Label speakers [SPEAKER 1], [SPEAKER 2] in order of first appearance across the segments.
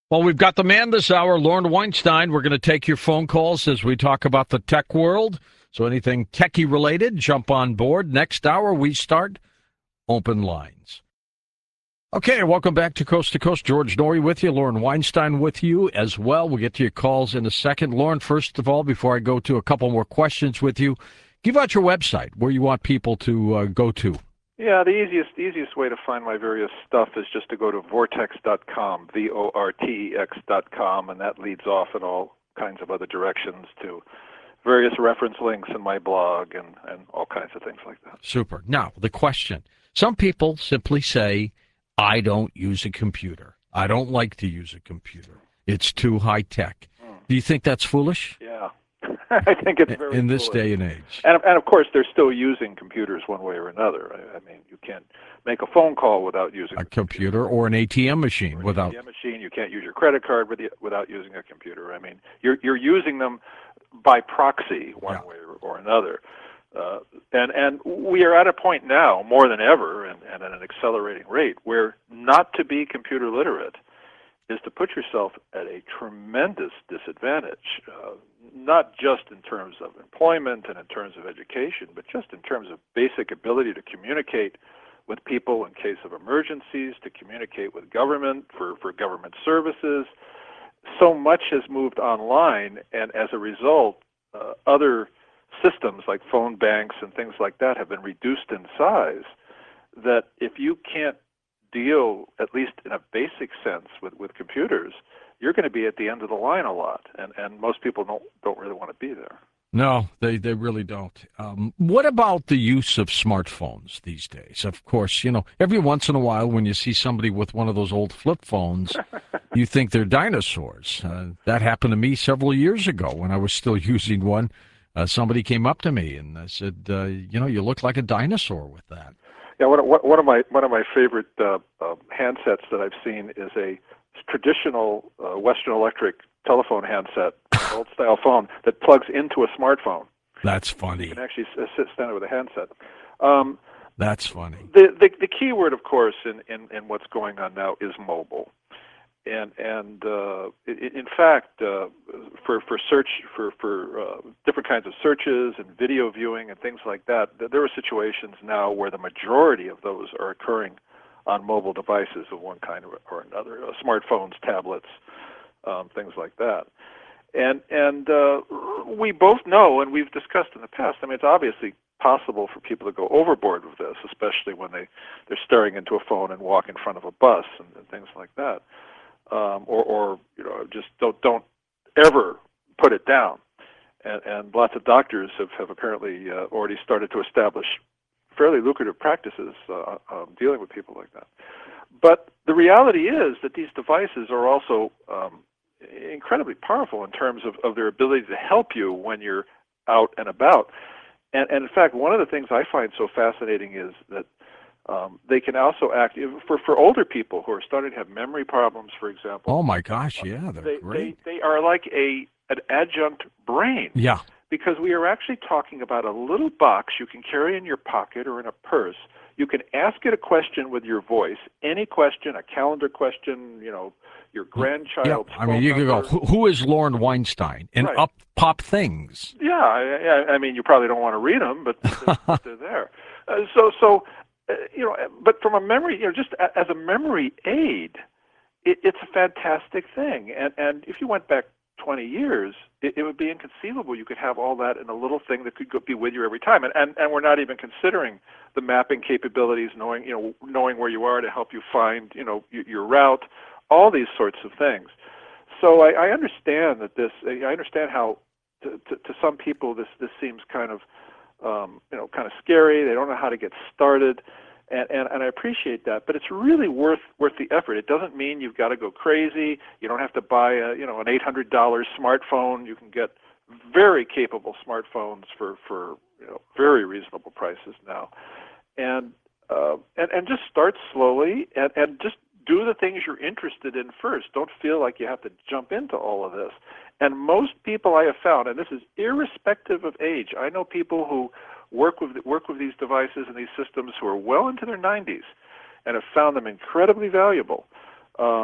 [SPEAKER 1] Well, we've got the man this hour, Lauren Weinstein. We're going to take your phone calls as we talk about the tech world. So anything techie related, jump on board. Next hour, we start open lines. Okay, welcome back to Coast to Coast. George Noory with you, Lauren Weinstein with you as well. We'll get to your calls in a second. Lauren, first of all, before I go to a couple more questions with you, give out your website where you want people to go to.
[SPEAKER 2] Yeah, the easiest way to find my various stuff is just to go to vortex.com, VORTEX.com, and that leads off in all kinds of other directions to various reference links in my blog and all kinds of things like that.
[SPEAKER 1] Super. Now, the question. Some people simply say, I don't use a computer. I don't like to use a computer. It's too high tech. Do you think that's foolish?
[SPEAKER 2] Yeah. I think it's very
[SPEAKER 1] in this
[SPEAKER 2] foolish.
[SPEAKER 1] day and age.
[SPEAKER 2] And of course, they're still using computers one way or another. I mean, you can't make a phone call without using
[SPEAKER 1] a computer or an ATM machine without.
[SPEAKER 2] ATM machine. You can't use your credit card without using a computer. I mean, you're using them by proxy one way or another. And we are at a point now, more than ever, and at an accelerating rate, where not to be computer literate is to put yourself at a tremendous disadvantage, not just in terms of employment and in terms of education, but just in terms of basic ability to communicate with people in case of emergencies, to communicate with government for government services. So much has moved online, and as a result, other systems like phone banks and things like that have been reduced in size, that if you can't deal, at least in a basic sense, with computers, you're going to be at the end of the line a lot, and most people don't really want to be there.
[SPEAKER 1] No, they really don't. What about the use of smartphones these days? Of course, every once in a while when you see somebody with one of those old flip phones, you think they're dinosaurs. That happened to me several years ago when I was still using one. Somebody came up to me and said, you look like a dinosaur with that.
[SPEAKER 2] Yeah, one of my favorite handsets that I've seen is a traditional Western Electric telephone handset, an old-style phone that plugs into a smartphone.
[SPEAKER 1] That's funny.
[SPEAKER 2] You can actually stand it with a handset.
[SPEAKER 1] That's funny.
[SPEAKER 2] The key word, of course, in what's going on now is mobile. And in fact, for search for different kinds of searches and video viewing and things like that, there are situations now where the majority of those are occurring on mobile devices of one kind or another, smartphones, tablets, things like that. And we both know, and we've discussed in the past, I mean, it's obviously possible for people to go overboard with this, especially when they're staring into a phone and walk in front of a bus and things like that. Or just don't ever put it down. And lots of doctors have apparently already started to establish fairly lucrative practices dealing with people like that. But the reality is that these devices are also incredibly powerful in terms of their ability to help you when you're out and about. And in fact, one of the things I find so fascinating is that they can also act for older people who are starting to have memory problems, for example.
[SPEAKER 1] Oh my gosh, yeah, they're great.
[SPEAKER 2] They are like an adjunct brain.
[SPEAKER 1] Yeah.
[SPEAKER 2] Because we are actually talking about a little box you can carry in your pocket or in a purse. You can ask it a question with your voice, any question, a calendar question, your grandchild's phone
[SPEAKER 1] you can go,
[SPEAKER 2] number.
[SPEAKER 1] who is Lauren Weinstein? And up pop things.
[SPEAKER 2] Yeah, I mean, you probably don't want to read them, but they're there. But from a memory, just as a memory aid, it's a fantastic thing. And if you went back 20 years, it would be inconceivable you could have all that in a little thing that could be with you every time. And we're not even considering the mapping capabilities, knowing where you are to help you find, your route, all these sorts of things. So I understand that I understand how to some people this seems kind of scary. They don't know how to get started. And I appreciate that, but it's really worth the effort. It doesn't mean you've got to go crazy. You don't have to buy an $800 smartphone. You can get very capable smartphones for very reasonable prices now, and just start slowly and just do the things you're interested in first. Don't feel like you have to jump into all of this. And most people I have found, and this is irrespective of age, I know people who work with these devices and these systems who are well into their 90s and have found them incredibly valuable.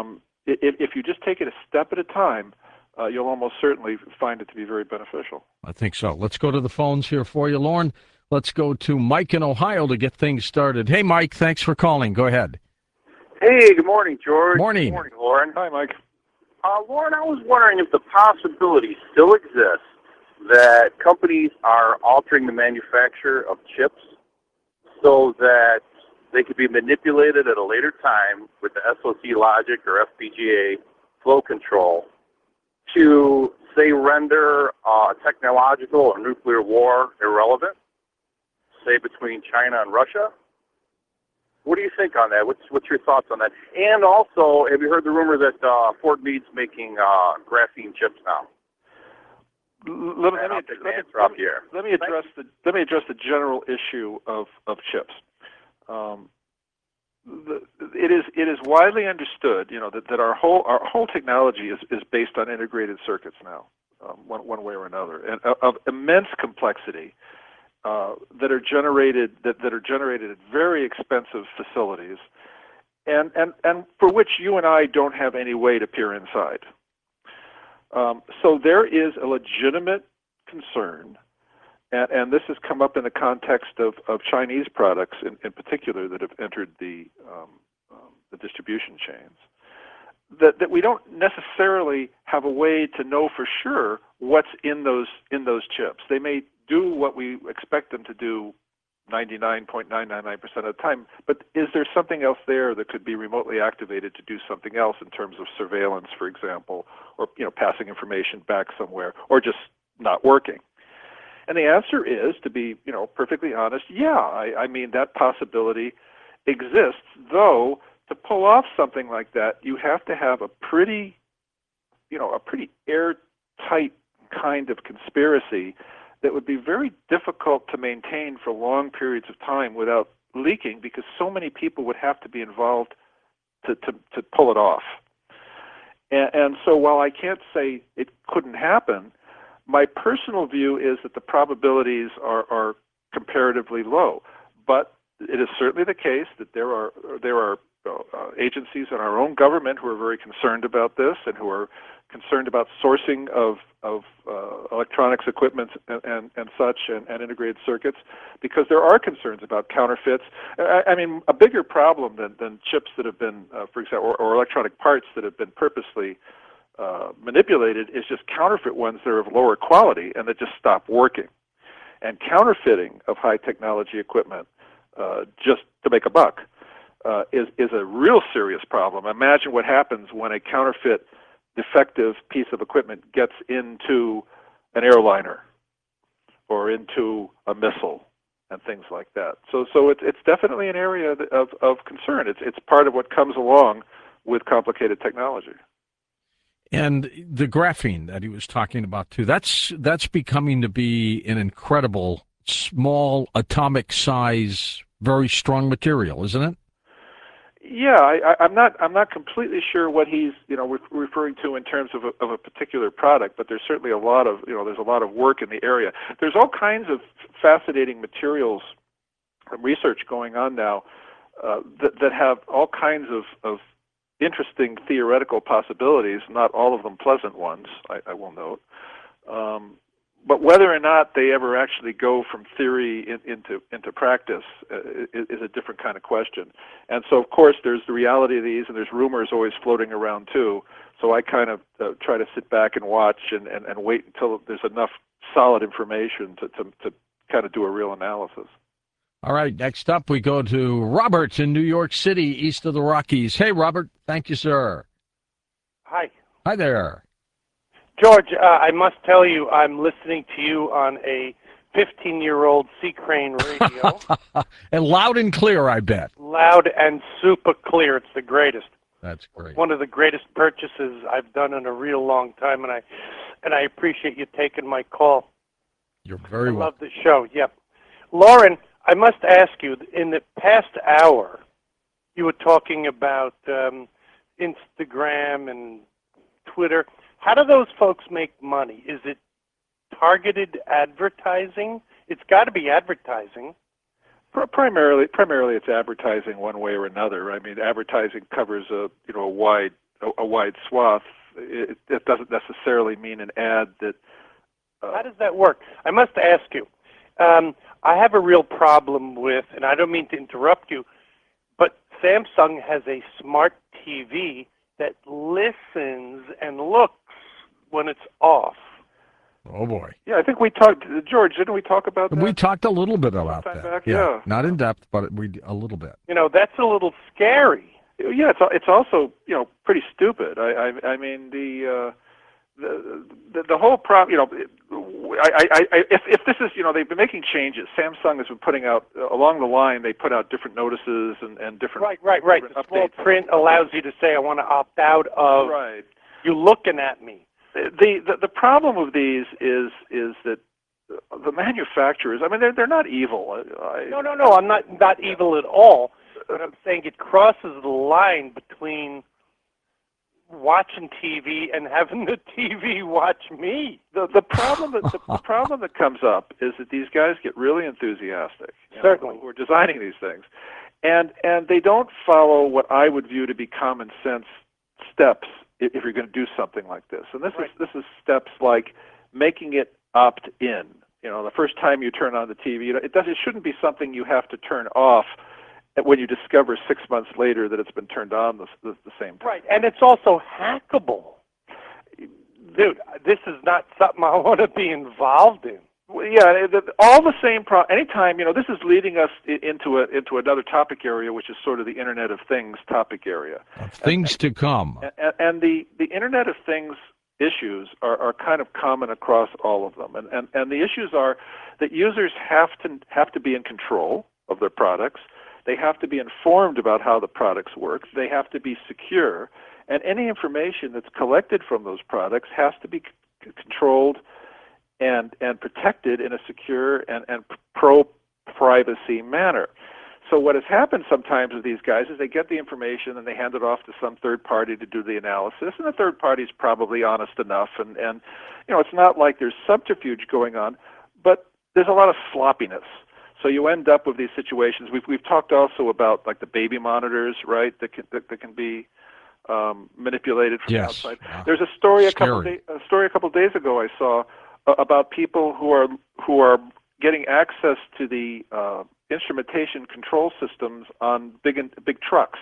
[SPEAKER 2] if you just take it a step at a time, you'll almost certainly find it to be very beneficial.
[SPEAKER 1] I think so. Let's go to the phones here for you, Lauren. Let's go to Mike in Ohio to get things started. Hey, Mike, thanks for calling. Go ahead.
[SPEAKER 3] Hey, good morning, George.
[SPEAKER 1] Morning.
[SPEAKER 3] Good morning, Lauren.
[SPEAKER 2] Hi, Mike.
[SPEAKER 3] Lauren, I was wondering if the possibility still exists that companies are altering the manufacture of chips so that they could be manipulated at a later time with the SoC logic or FPGA flow control to, say, render technological or nuclear war irrelevant, say, between China and Russia. What do you think on that? What's your thoughts on that? And also, have you heard the rumor that Fort Meade's making graphene chips now?
[SPEAKER 2] Let me address the general issue of chips. It is widely understood, that our whole technology is based on integrated circuits now, one way or another, and of immense complexity. That are generated at very expensive facilities, and for which you and I don't have any way to peer inside. So there is a legitimate concern, and this has come up in the context of Chinese products in particular that have entered the distribution chains, that we don't necessarily have a way to know for sure what's in those chips. They may do what we expect them to do 99.999% of the time, but is there something else there that could be remotely activated to do something else in terms of surveillance, for example, or passing information back somewhere, or just not working? And the answer is, to be perfectly honest, yeah. I mean, that possibility exists, though to pull off something like that, you have to have a pretty airtight kind of conspiracy that would be very difficult to maintain for long periods of time without leaking, because so many people would have to be involved to pull it off. And so while I can't say it couldn't happen, my personal view is that the probabilities are comparatively low. But it is certainly the case that there are agencies in our own government who are very concerned about this and who are concerned about sourcing of electronics equipment and such and integrated circuits, because there are concerns about counterfeits. I mean, a bigger problem than chips that have been, for example, or electronic parts that have been purposely manipulated is just counterfeit ones that are of lower quality and that just stop working. And counterfeiting of high technology equipment just to make a buck is a real serious problem. Imagine what happens when a counterfeit defective piece of equipment gets into an airliner or into a missile and things like that. So it's definitely an area of concern. It's part of what comes along with complicated technology.
[SPEAKER 1] And the graphene that he was talking about too, that's becoming to be an incredible small atomic size, very strong material, isn't it?
[SPEAKER 2] Yeah, I'm not completely sure what he's referring to in terms of a particular product, but there's certainly a lot of there's a lot of work in the area. There's all kinds of fascinating materials and research going on now that have all kinds of interesting theoretical possibilities. Not all of them pleasant ones, I will note. But whether or not they ever actually go from theory into practice is a different kind of question. And so, of course, there's the reality of these, and there's rumors always floating around, too. So I kind of try to sit back and watch and wait until there's enough solid information to kind of do a real analysis.
[SPEAKER 1] All right, next up we go to Robert in New York City, east of the Rockies. Hey, Robert. Thank you, sir.
[SPEAKER 4] Hi.
[SPEAKER 1] Hi there.
[SPEAKER 4] George, I must tell you, I'm listening to you on a 15-year-old C-Crane radio.
[SPEAKER 1] And loud and clear, I bet.
[SPEAKER 4] Loud and super clear. It's the greatest.
[SPEAKER 1] That's great.
[SPEAKER 4] One of the greatest purchases I've done in a real long time, and I appreciate you taking my call.
[SPEAKER 1] You're very welcome.
[SPEAKER 4] I love the show, yep. Lauren, I must ask you, in the past hour, you were talking about Instagram and Twitter. How do those folks make money? Is it targeted advertising? It's got to be advertising.
[SPEAKER 2] Primarily, it's advertising one way or another. I mean, advertising covers a wide a wide swath, it doesn't necessarily mean an ad that.
[SPEAKER 4] How does that work? I must ask you. I have a real problem with, and I don't mean to interrupt you, but Samsung has a smart TV that listens and looks when it's off.
[SPEAKER 1] Oh, boy.
[SPEAKER 2] Yeah, I think we talked, George, didn't we talk about that?
[SPEAKER 1] We talked a little bit about
[SPEAKER 2] Sometime
[SPEAKER 1] that.
[SPEAKER 2] back, yeah.
[SPEAKER 1] Not in depth, but a little bit.
[SPEAKER 4] That's a little scary.
[SPEAKER 2] Yeah, it's also pretty stupid. I mean the whole problem. If this is they've been making changes. Samsung has been putting out along the line. They put out different notices and different
[SPEAKER 4] Right.
[SPEAKER 2] different
[SPEAKER 4] The small
[SPEAKER 2] updates.
[SPEAKER 4] print allows you to say, I want to opt out of you looking at me.
[SPEAKER 2] The problem with these is that the manufacturers. I mean, they're not evil.
[SPEAKER 4] No. I'm not evil at all. But I'm saying it crosses the line between watching TV and having the TV watch me.
[SPEAKER 2] The problem that comes up is that these guys get really enthusiastic.
[SPEAKER 4] Certainly,
[SPEAKER 2] who are designing these things, and they don't follow what I would view to be common sense steps if you're going to do something like this. And this is steps like making it opt in. The first time you turn on the TV, it shouldn't be something you have to turn off when you discover 6 months later that it's been turned on the same time.
[SPEAKER 4] Right, and it's also hackable. Dude, this is not something I want to be involved in.
[SPEAKER 2] Well, yeah, all the same. Anytime this is leading us into another topic area, which is sort of the Internet of Things topic area.
[SPEAKER 1] Things to come.
[SPEAKER 2] And the Internet of Things issues are kind of common across all of them. And the issues are that users have to be in control of their products. They have to be informed about how the products work. They have to be secure. And any information that's collected from those products has to be controlled and protected in a secure and pro-privacy manner. So what has happened sometimes with these guys is they get the information and they hand it off to some third party to do the analysis, and the third party is probably honest enough. And it's not like there's subterfuge going on, but there's a lot of sloppiness. So you end up with these situations. We've talked also about like the baby monitors, right? That can be manipulated from the outside. There's a story a couple of days ago I saw about people who are getting access to the instrumentation control systems on big trucks,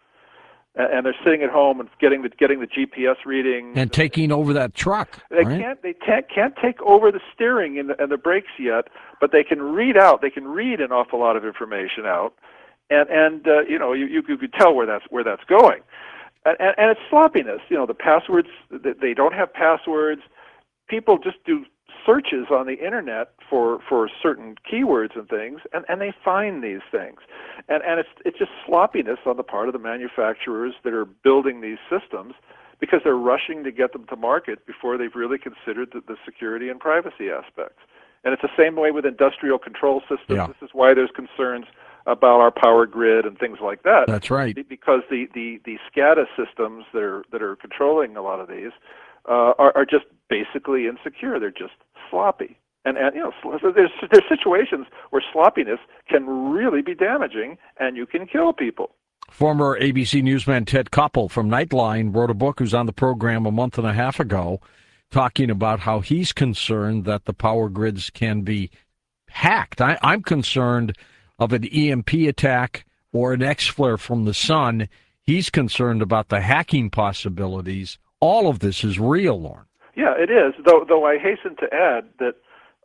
[SPEAKER 2] and they're sitting at home and getting the GPS reading
[SPEAKER 1] and taking over that truck.
[SPEAKER 2] They can't take over the steering and the brakes yet, but they can read an awful lot of information out, and you could tell where that's going, and it's sloppiness. The passwords, they don't have passwords. People just do searches on the internet for certain keywords and things, and they find these things, and it's just sloppiness on the part of the manufacturers that are building these systems, because they're rushing to get them to market before they've really considered the security and privacy aspects. And it's the same way with industrial control systems.
[SPEAKER 1] Yeah.
[SPEAKER 2] This is why there's concerns about our power grid and things like that.
[SPEAKER 1] That's right.
[SPEAKER 2] Because the SCADA systems that are controlling a lot of these are just basically insecure. They're just sloppy. And there's situations where sloppiness can really be damaging, and you can kill people.
[SPEAKER 1] Former ABC newsman Ted Koppel from Nightline wrote a book, who's on the program a month and a half ago, talking about how he's concerned that the power grids can be hacked. I'm concerned of an EMP attack or an X-flare from the sun. He's concerned about the hacking possibilities. All of this is real, Lauren.
[SPEAKER 2] Yeah, it is. Though I hasten to add that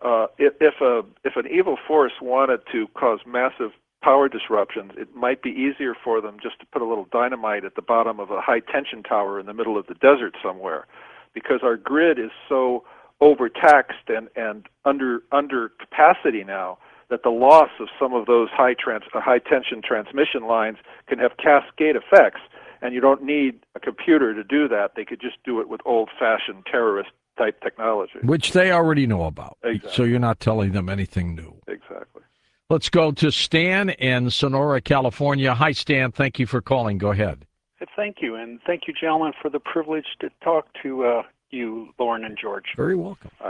[SPEAKER 2] if an evil force wanted to cause massive power disruptions, it might be easier for them just to put a little dynamite at the bottom of a high-tension tower in the middle of the desert somewhere, because our grid is so overtaxed and under capacity now that the loss of some of those high-tension transmission lines can have cascade effects, and you don't need a computer to do that. They could just do it with old-fashioned terrorist-type technology.
[SPEAKER 1] Which they already know about.
[SPEAKER 2] Exactly.
[SPEAKER 1] So you're not telling them anything new.
[SPEAKER 2] Exactly.
[SPEAKER 1] Let's go to Stan in Sonora, California. Hi, Stan. Thank you for calling. Go ahead.
[SPEAKER 5] Thank you, and thank you, gentlemen, for the privilege to talk to you, Lauren and George.
[SPEAKER 1] Very welcome.
[SPEAKER 2] Hi.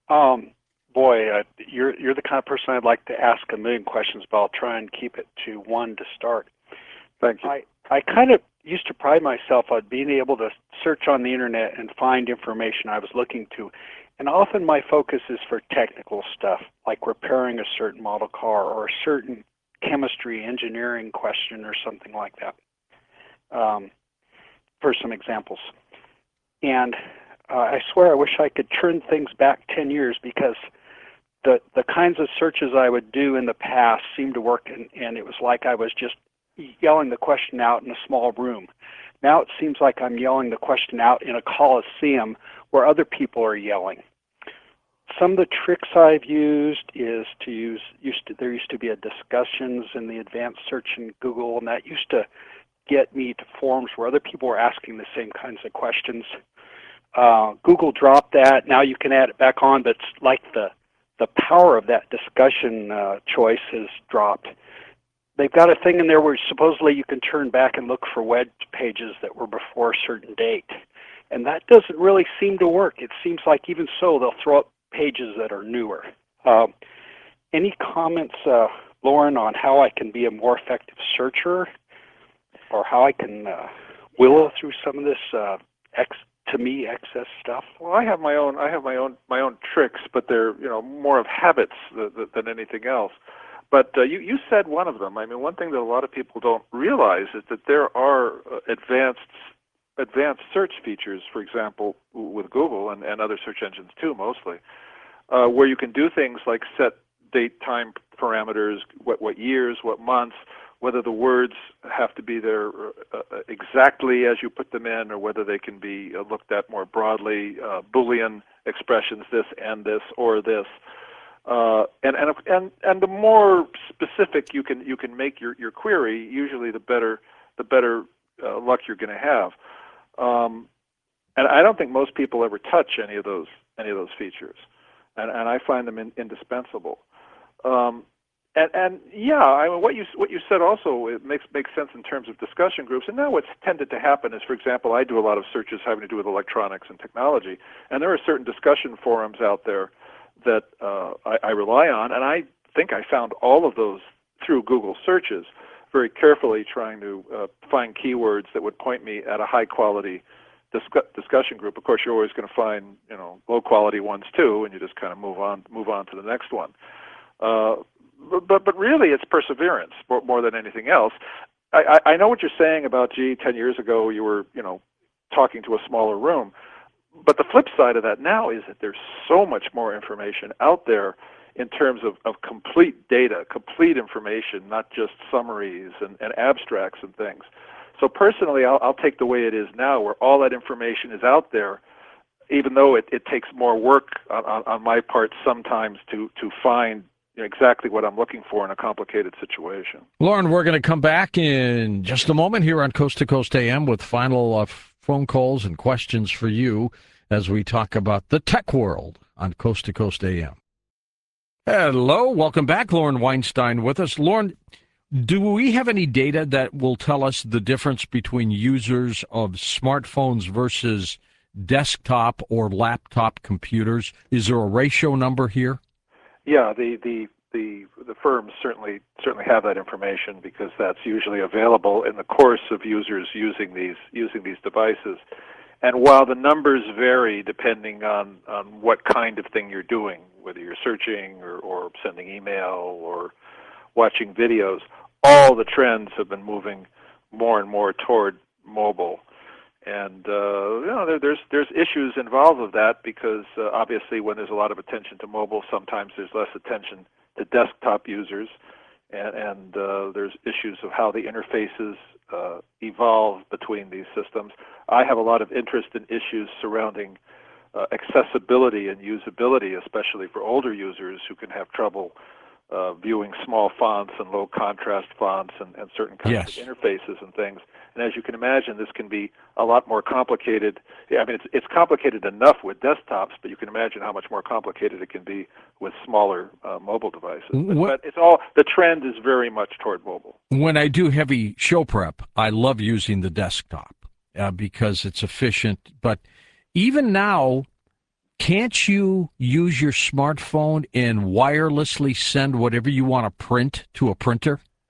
[SPEAKER 5] You're the kind of person I'd like to ask a million questions, but I'll try and keep it to one to start.
[SPEAKER 2] Thank you.
[SPEAKER 5] I kind of used to pride myself on being able to search on the internet and find information I was looking to. And often my focus is for technical stuff, like repairing a certain model car or a certain chemistry, engineering question or something like that, for some examples. And I swear I wish I could turn things back 10 years because the kinds of searches I would do in the past seemed to work, and it was like I was just yelling the question out in a small room. Now it seems like I'm yelling the question out in a coliseum where other people are yelling. Some of the tricks I've used is there used to be a discussions in the advanced search in Google, and that used to get me to forums where other people were asking the same kinds of questions. Google dropped that. Now you can add it back on, but it's like the power of that discussion choice has dropped. They've got a thing in there where supposedly you can turn back and look for web pages that were before a certain date. And that doesn't really seem to work. It seems like even so, they'll throw up pages that are newer. Any comments, Lauren, on how I can be a more effective searcher, or how I can willow through some of this to me excess stuff?
[SPEAKER 2] Well, I have my own tricks, but they're more of habits than anything else. But you said one of them. I mean, one thing that a lot of people don't realize is that there are advanced search features, for example, with Google and other search engines too, mostly, where you can do things like set date, time parameters, what years, what months, whether the words have to be there exactly as you put them in, or whether they can be looked at more broadly, Boolean expressions, this and this or this. And the more specific you can make your query, usually the better luck you're going to have. And I don't think most people ever touch any of those features, and I find them indispensable. And yeah, I mean, what you said also, it makes sense in terms of discussion groups. And now what's tended to happen is, for example, I do a lot of searches having to do with electronics and technology, and there are certain discussion forums out there that I rely on, and I think I found all of those through Google searches, very carefully trying to find keywords that would point me at a high-quality discussion group. Of course, you're always going to find low-quality ones too, and you just kind of move on to the next one. But really, it's perseverance more than anything else. I know what you're saying about, 10 years ago you were talking to a smaller room. But the flip side of that now is that there's so much more information out there in terms of complete data, complete information, not just summaries and abstracts and things. So personally, I'll take the way it is now, where all that information is out there, even though it takes more work on my part sometimes to find exactly what I'm looking for in a complicated situation.
[SPEAKER 1] Lauren, we're going to come back in just a moment here on Coast to Coast AM with final phone calls and questions for you as we talk about the tech world on Coast to Coast AM. Hello, welcome back. Lauren Weinstein with us. Lauren, do we have any data that will tell us the difference between users of smartphones versus desktop or laptop computers? Is there a ratio number here?
[SPEAKER 2] Yeah, the firms certainly have that information, because that's usually available in the course of users using these devices. And while the numbers vary depending on what kind of thing you're doing, whether you're searching or sending email or watching videos, all the trends have been moving more and more toward mobile. And there's issues involved with that, because obviously when there's a lot of attention to mobile, sometimes there's less attention to desktop users, and there's issues of how the interfaces evolve between these systems. I have a lot of interest in issues surrounding accessibility and usability, especially for older users who can have trouble viewing small fonts and low contrast fonts and certain kinds of interfaces and things. And as you can imagine, this can be a lot more complicated. I mean, it's complicated enough with desktops, but you can imagine how much more complicated it can be with smaller mobile devices. But it's all, the trend is very much toward mobile.
[SPEAKER 1] When I do heavy show prep, I love using the desktop because it's efficient. But even now, can't you use your smartphone and wirelessly send whatever you want to print to a printer?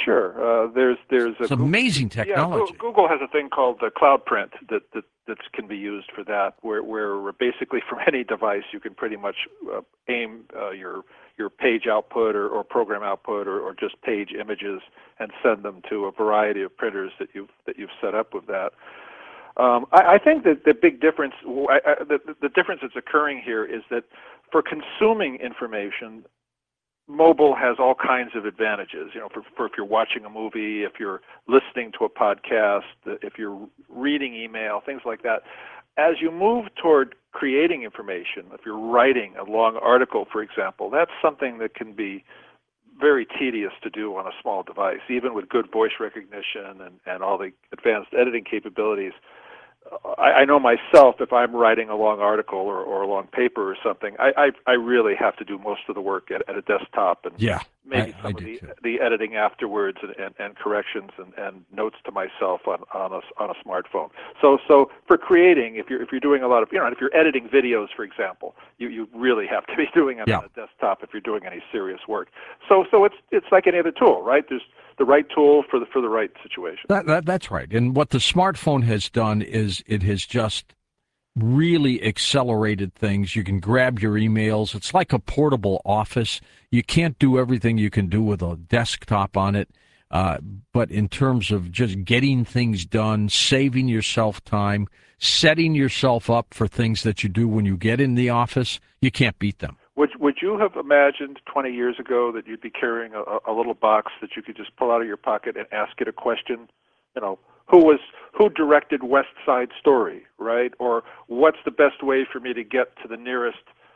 [SPEAKER 2] Sure. There's
[SPEAKER 1] It's amazing technology.
[SPEAKER 2] Yeah, Google has a thing called the Cloud Print that can be used for that, where basically from any device you can pretty much aim your page output or program output or just page images and send them to a variety of printers that you've set up with that. I think that the big difference, the difference that's occurring here is that for consuming information, mobile has all kinds of advantages. You know, for if you're watching a movie, if you're listening to a podcast, if you're reading email, things like that. As you move toward creating information, if you're writing a long article, for example, that's something that can be very tedious to do on a small device, even with good voice recognition and all the advanced editing capabilities. I know myself, if I'm writing a long article or a long paper or something, I really have to do most of the work at a desktop and maybe some of the editing afterwards and corrections and notes to myself on a smartphone. So for creating, if you're doing a lot of, if you're editing videos, for example, you really have to be doing it on a desktop if you're doing any serious work. So it's like any other tool, right? There's the right tool for the right situation.
[SPEAKER 1] That's right. And what the smartphone has done is it has just really accelerated things. You can grab your emails. It's like a portable office. You can't do everything you can do with a desktop on it. But in terms of just getting things done, saving yourself time, setting yourself up for things that you do when you get in the office, you can't beat them.
[SPEAKER 2] Would you have imagined 20 years ago that you'd be carrying a little box that you could just pull out of your pocket and ask it a question? Who directed West Side Story, right? Or what's the best way for me to get to the nearest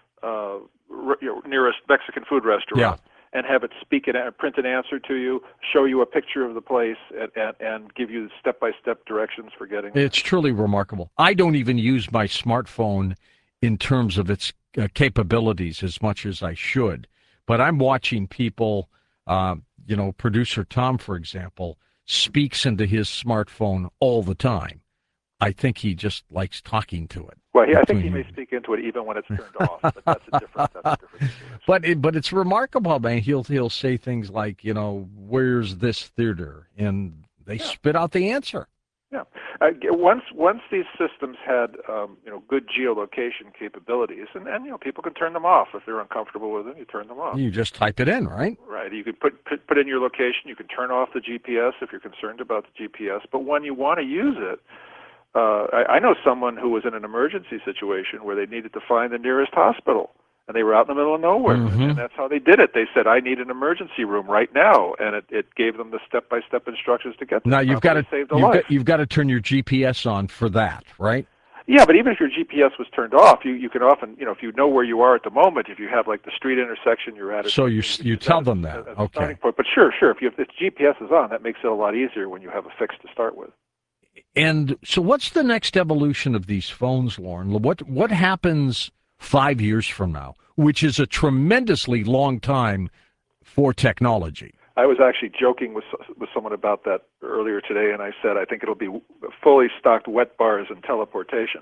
[SPEAKER 2] Mexican food restaurant?
[SPEAKER 1] Yeah.
[SPEAKER 2] And have it speak and print an answer to you, show you a picture of the place, and give you step-by-step directions for getting there.
[SPEAKER 1] It's truly remarkable. I don't even use my smartphone in terms of its capabilities as much as I should. But I'm watching people, producer Tom, for example, speaks into his smartphone all the time. I think he just likes talking to it.
[SPEAKER 2] Well, I think he may speak into it even when it's turned off, but that's a different situation.
[SPEAKER 1] But it's remarkable, man. He'll say things like, where's this theater? And they spit out the answer.
[SPEAKER 2] Yeah. Once these systems had good geolocation capabilities, and people can turn them off if they're uncomfortable with them. You turn them off.
[SPEAKER 1] You just type it in, right?
[SPEAKER 2] Right. You could put in your location. You can turn off the GPS if you're concerned about the GPS. But when you want to use it, I know someone who was in an emergency situation where they needed to find the nearest hospital. And they were out in the middle of nowhere, and that's how they did it. They said, "I need an emergency room right now," and it gave them the step-by-step instructions to get there.
[SPEAKER 1] Now you've got to turn your GPS on for that, right?
[SPEAKER 2] Yeah, but even if your GPS was turned off, you can often, if you know where you are at the moment, if you have like the street intersection you're at.
[SPEAKER 1] So you tell them that, okay?
[SPEAKER 2] Point. But sure, if the GPS is on, that makes it a lot easier when you have a fix to start with.
[SPEAKER 1] And so, what's the next evolution of these phones, Lauren? What happens 5 years from now, which is a tremendously long time for technology?
[SPEAKER 2] I was actually joking with someone about that earlier today, and I said I think it'll be fully stocked wet bars and teleportation.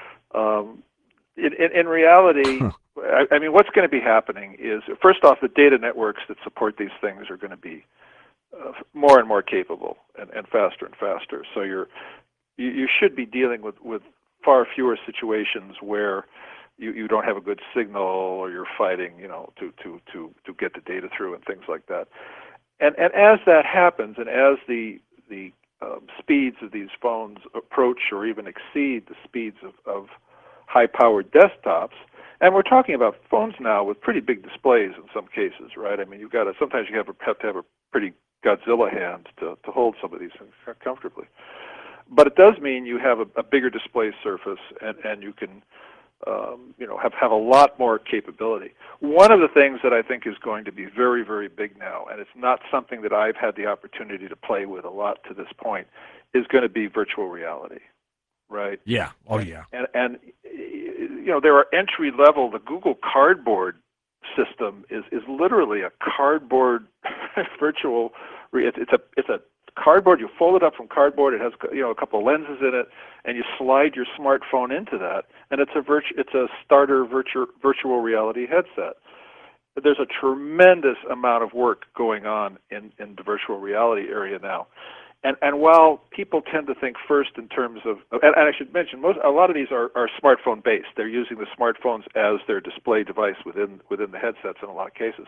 [SPEAKER 2] In reality, I mean, what's going to be happening is, first off, the data networks that support these things are going to be more and more capable and faster and faster. So you should be dealing with far fewer situations where you don't have a good signal or you're fighting, to get the data through and things like that. And as that happens, and as the speeds of these phones approach or even exceed the speeds of high-powered desktops, and we're talking about phones now with pretty big displays in some cases, right? I mean, sometimes you have to have a pretty Godzilla hand to hold some of these things comfortably. But it does mean you have a bigger display surface, and you can have a lot more capability. One of the things that I think is going to be very, very big now, and it's not something that I've had the opportunity to play with a lot to this point, is going to be virtual reality, right?
[SPEAKER 1] Yeah. Oh, yeah.
[SPEAKER 2] And there are entry level. The Google Cardboard system is literally a cardboard virtual. It's a cardboard. You fold it up from cardboard. It has a couple of lenses in it, and you slide your smartphone into that, and it's a starter virtual reality headset. there's a tremendous amount of work going on in the virtual reality area now. And while people tend to think first in terms of, and I should mention, a lot of these are smartphone based. They're using the smartphones as their display device within the headsets in a lot of cases.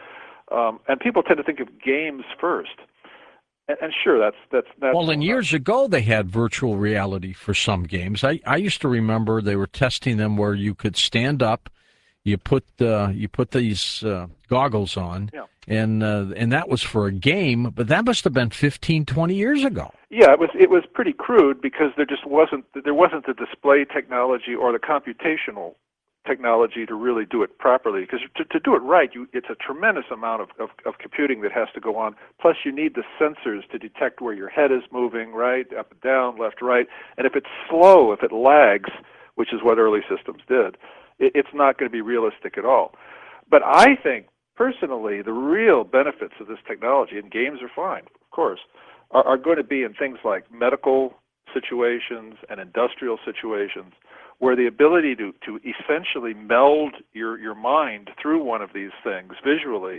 [SPEAKER 2] And people tend to think of games first. And sure, that's
[SPEAKER 1] well, and years ago they had virtual reality for some games. I used to remember they were testing them where you could stand up, you put these goggles on,
[SPEAKER 2] yeah.
[SPEAKER 1] and that was for a game, but that must have been 15, 20 years ago.
[SPEAKER 2] Yeah, it was pretty crude because there wasn't the display technology or the computational technology to really do it properly. Because to do it right, it's a tremendous amount of computing that has to go on. Plus, you need the sensors to detect where your head is moving, right, up and down, left, right. And if it's slow, if it lags, which is what early systems did, it's not going to be realistic at all. But I think, personally, the real benefits of this technology, and games are fine, of course, are going to be in things like medical situations and industrial situations, where the ability to essentially meld your mind through one of these things visually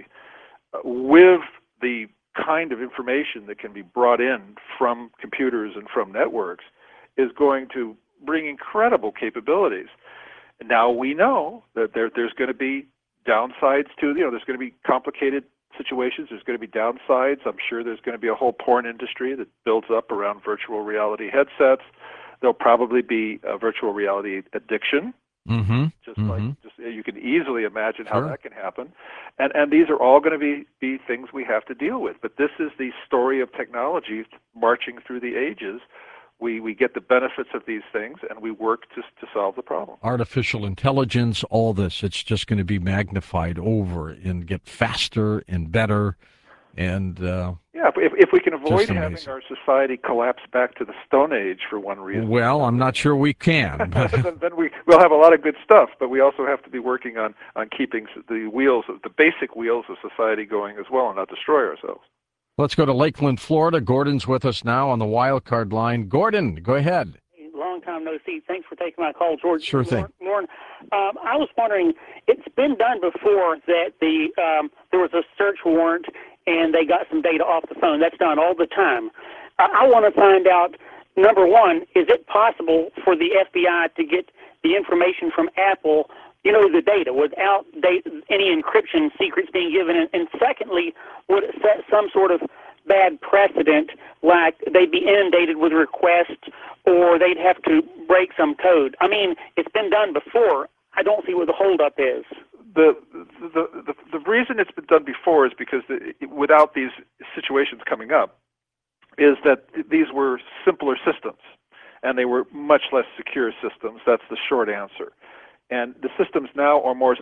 [SPEAKER 2] with the kind of information that can be brought in from computers and from networks is going to bring incredible capabilities. Now we know that there's going to be downsides to, there's going to be complicated situations. There's going to be downsides. I'm sure there's going to be a whole porn industry that builds up around virtual reality headsets. There'll probably be a virtual reality addiction.
[SPEAKER 1] Mm-hmm.
[SPEAKER 2] You can easily imagine how
[SPEAKER 1] Sure.
[SPEAKER 2] that can happen. And these are all going to be things we have to deal with. But this is the story of technology marching through the ages. We get the benefits of these things, and we work to solve the problem.
[SPEAKER 1] Artificial intelligence, all this, it's just going to be magnified over and get faster and better. And
[SPEAKER 2] yeah, if we can avoid
[SPEAKER 1] just
[SPEAKER 2] having
[SPEAKER 1] amazing.
[SPEAKER 2] our society collapse back to the Stone Age for one reason.
[SPEAKER 1] Well, I'm not sure we can. But
[SPEAKER 2] then we'll have a lot of good stuff, but we also have to be working on keeping the basic wheels of society going as well, and not destroy ourselves.
[SPEAKER 1] let's go to Lakeland, Florida. Gordon's with us now on the wild card line. Gordon, go ahead.
[SPEAKER 6] Long time no see. Thanks for taking my call, George.
[SPEAKER 1] Sure thing.
[SPEAKER 6] Lauren, I was wondering, it's been done before that there was a search warrant and they got some data off the phone. That's done all the time. I want to find out, number one, is it possible for the FBI to get the information from Apple, the data, without any encryption secrets being given? And secondly, would it set some sort of bad precedent, like they'd be inundated with requests or they'd have to break some code? I mean, it's been done before. I don't see where the holdup is.
[SPEAKER 2] The reason it's been done before is because without these situations coming up, is that these were simpler systems, and they were much less secure systems. That's the short answer. And the systems now are more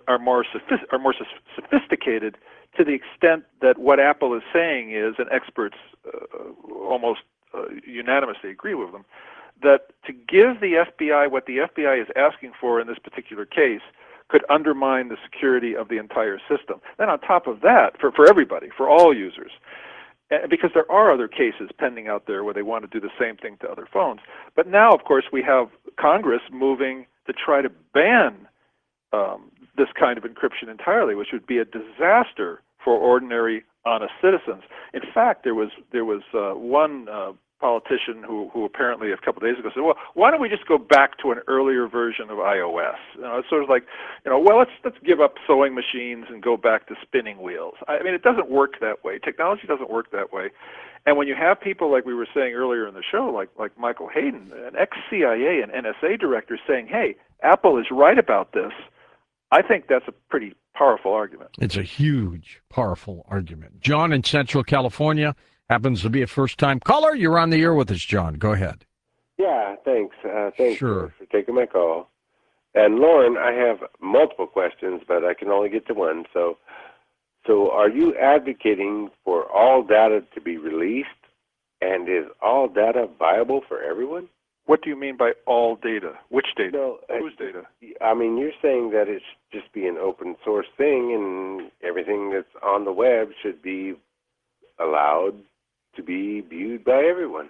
[SPEAKER 2] sophisticated to the extent that what Apple is saying is, and experts almost unanimously agree with them, that to give the FBI what the FBI is asking for in this particular case could undermine the security of the entire system. Then on top of that, for everybody, for all users, because there are other cases pending out there where they want to do the same thing to other phones. But now, of course, we have Congress moving to try to ban this kind of encryption entirely, which would be a disaster for ordinary, honest citizens. In fact, there was one politician who apparently a couple of days ago said, well, why don't we just go back to an earlier version of iOS? It's sort of like, well, let's give up sewing machines and go back to spinning wheels. I mean, it doesn't work that way. Technology doesn't work that way. And when you have people like we were saying earlier in the show, like Michael Hayden, an ex-CIA and NSA director, saying, hey, Apple is right about this, I think that's a pretty powerful argument.
[SPEAKER 1] It's a huge, powerful argument. John in Central California happens to be a first-time caller. You're on the air with us, John. Go ahead.
[SPEAKER 7] Yeah, thanks. Thanks
[SPEAKER 1] Sure.
[SPEAKER 7] for taking my call. And Lauren, I have multiple questions, but I can only get to one. So are you advocating for all data to be released? And is all data viable for everyone?
[SPEAKER 2] What do you mean by all data? Which data?
[SPEAKER 7] No,
[SPEAKER 2] Whose data?
[SPEAKER 7] I mean, you're saying that it should just be an open source thing and everything that's on the web should be allowed to be viewed by everyone.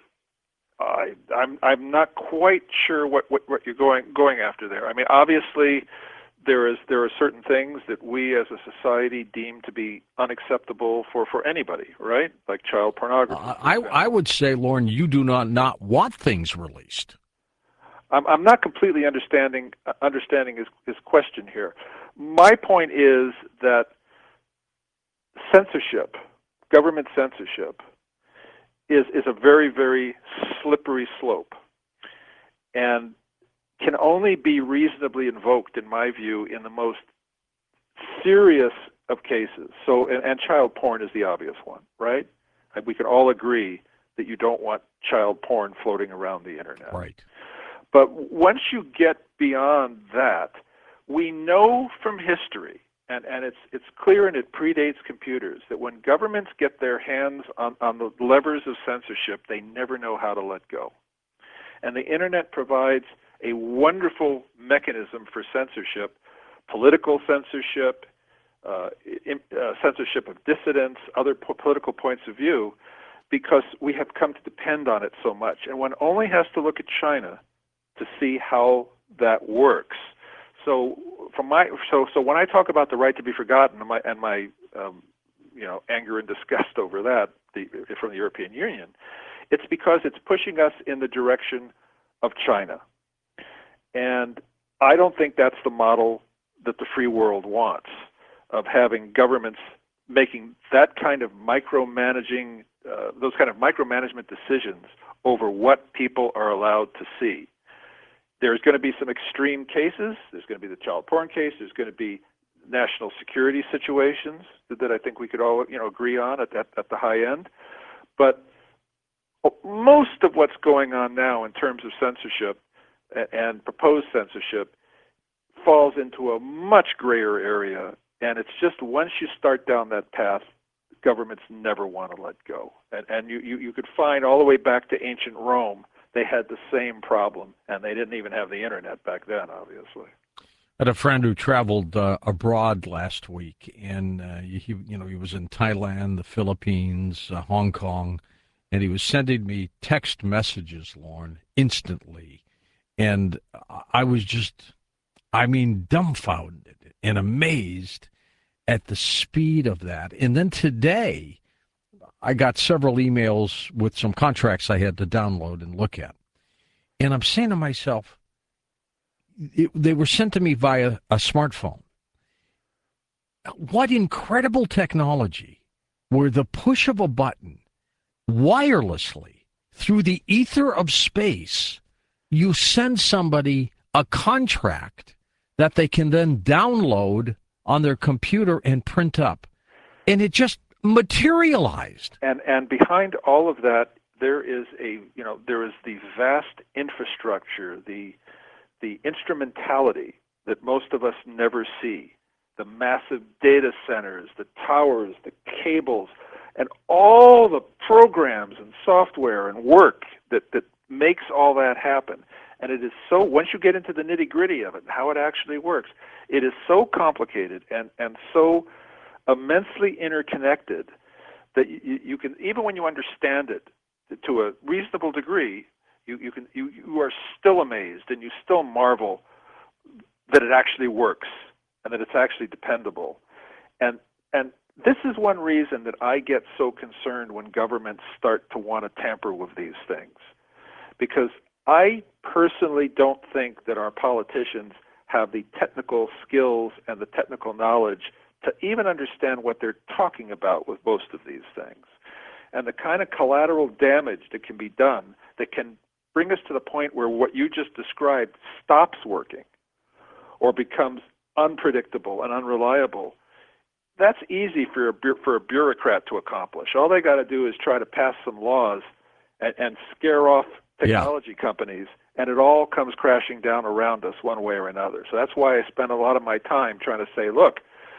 [SPEAKER 2] I'm not quite sure what you're going after there. I mean, obviously, there are certain things that we as a society deem to be unacceptable for anybody, right? Like child pornography.
[SPEAKER 1] I would say, Lauren, you do not want things released.
[SPEAKER 2] I'm not completely understanding his question here. My point is that censorship, government censorship, is a very, very slippery slope, and can only be reasonably invoked, in my view, in the most serious of cases. So, and child porn is the obvious one, right? We can all agree that you don't want child porn floating around the internet.
[SPEAKER 1] Right.
[SPEAKER 2] But once you get beyond that, we know from history, and it's clear and it predates computers, that when governments get their hands on the levers of censorship, they never know how to let go. And the internet provides a wonderful mechanism for censorship, political censorship, censorship of dissidents, other political points of view, because we have come to depend on it so much. And one only has to look at China to see how that works. So, so when I talk about the right to be forgotten and my anger and disgust over that from the European Union, it's because it's pushing us in the direction of China. And I don't think that's the model that the free world wants, of having governments making that kind of micromanaging, those kind of micromanagement decisions over what people are allowed to see. There's going to be some extreme cases. There's going to be the child porn case. There's going to be national security situations that I think we could all agree on at the high end. But most of what's going on now in terms of censorship and proposed censorship falls into a much grayer area, and it's just once you start down that path, governments never want to let go. And you could find all the way back to ancient Rome, they had the same problem, and they didn't even have the internet back then, obviously.
[SPEAKER 1] I had a friend who traveled abroad last week, and he was in Thailand, the Philippines, Hong Kong, and he was sending me text messages, Lauren, instantly. And I was just, dumbfounded and amazed at the speed of that. And then today, I got several emails with some contracts I had to download and look at. And I'm saying to myself, they were sent to me via a smartphone. What incredible technology, where the push of a button, wirelessly, through the ether of space, you send somebody a contract that they can then download on their computer and print up. And it just materialized.
[SPEAKER 2] And behind all of that, there is the vast infrastructure, the instrumentality that most of us never see, the massive data centers, the towers, the cables, and all the programs and software and work that makes all that happen. And it is so, once you get into the nitty-gritty of it, how it actually works, it is so complicated and so immensely interconnected that you can, even when you understand it to a reasonable degree, you are still amazed and you still marvel that it actually works and that it's actually dependable. And this is one reason that I get so concerned when governments start to want to tamper with these things, because I personally don't think that our politicians have the technical skills and the technical knowledge to even understand what they're talking about with most of these things. And the kind of collateral damage that can be done that can bring us to the point where what you just described stops working or becomes unpredictable and unreliable, that's easy for a bureaucrat to accomplish. All they got to do is try to pass some laws and scare off technology companies, and it all comes crashing down around us one way or another. So that's why I spend a lot of my time trying to say, look,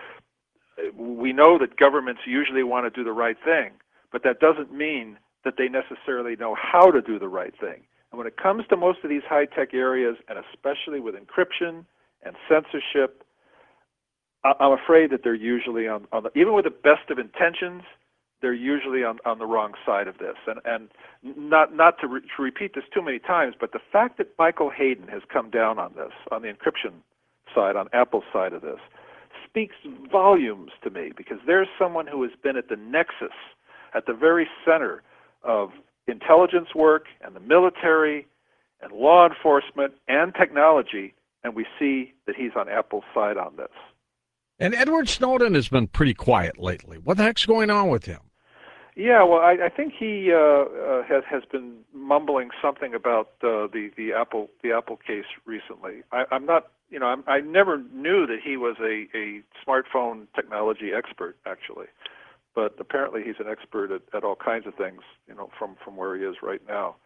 [SPEAKER 2] we know that governments usually want to do the right thing, but that doesn't mean that they necessarily know how to do the right thing. And when it comes to most of these high-tech areas, and especially with encryption and censorship, I'm afraid that they're usually on the, even with the best of intentions, they're usually on the wrong side of this. And not to repeat this too many times, but the fact that Michael Hayden has come down on this, on the encryption side, on Apple's side of this, speaks volumes to me, because there's someone who has been at the nexus, at the very center of intelligence work and the military and law enforcement and technology, and we see that he's on Apple's side on this.
[SPEAKER 1] And Edward Snowden has been pretty quiet lately. What the heck's going on with him?
[SPEAKER 2] Yeah, well, I think he has been mumbling something about the Apple case recently. I'm not, I never knew that he was a smartphone technology expert, actually, but apparently he's an expert at all kinds of things, from where he is right now.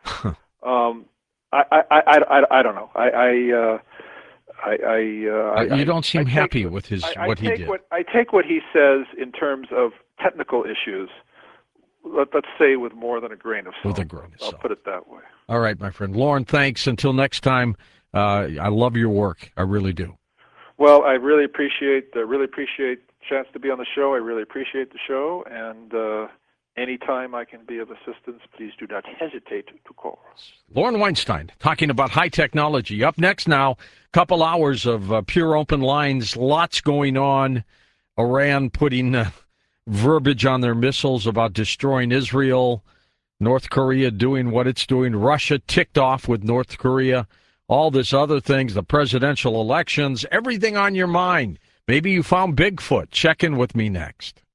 [SPEAKER 2] I don't know.
[SPEAKER 1] You don't seem happy with what he did.
[SPEAKER 2] I take what he says in terms of technical issues, let's say, with more than a grain of salt.
[SPEAKER 1] With a grain of salt.
[SPEAKER 2] I'll put it that way.
[SPEAKER 1] All right, my friend. Loren, thanks. Until next time, I love your work. I really do.
[SPEAKER 2] Well, I really appreciate the chance to be on the show. I really appreciate the show, and anytime I can be of assistance, please do not hesitate to call.
[SPEAKER 1] Loren Weinstein talking about high technology. Up next now, couple hours of pure open lines, lots going on. Iran putting verbiage on their missiles about destroying Israel. North Korea doing what it's doing. Russia ticked off with North Korea. All this other things, the presidential elections, everything on your mind. Maybe you found Bigfoot. Check in with me next.